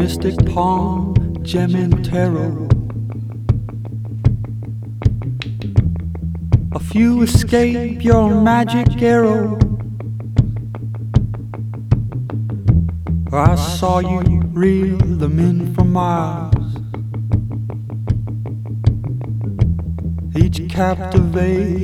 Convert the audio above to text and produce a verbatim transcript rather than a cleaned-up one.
mystic palm, gem and tarot. A few escape your magic arrow. I saw you reel them in from Mars, each captivate